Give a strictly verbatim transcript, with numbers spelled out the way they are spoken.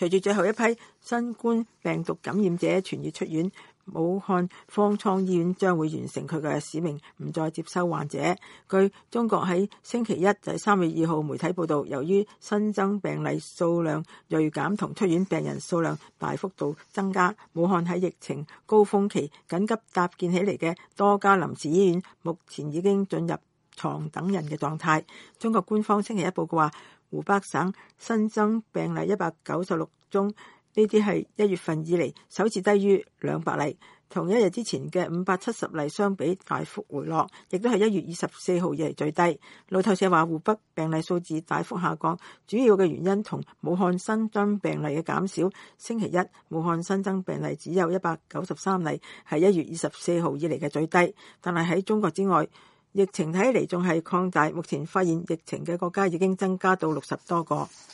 隨住最後一批新冠病毒感染者痊愈出院，武漢方艙醫院將會完成佢嘅使命，唔再接收患者。據中國喺星期一就係三月二號媒體報道，由於新增病例數量銳減同出院病人數量大幅度增加，武漢喺疫情高峰期緊急搭建起嚟嘅多家臨時醫院目前已經進入床等人嘅狀態。中國官方星期一報告話，湖北省新增病例一百九十六宗，呢啲係一月份以嚟首次低於兩百例，同一日之前嘅五百七十例相比大幅回落，亦都係一月二十四號以嚟最低。路透社話，湖北病例數字大幅下降，主要嘅原因同武漢新增病例嘅減少。星期一，武漢新增病例只有一百九十三例，係一月二十四號以嚟嘅最低。但係喺中國之外，疫情睇嚟仲係擴大，目前發現疫情嘅國家已經增加到六十多個。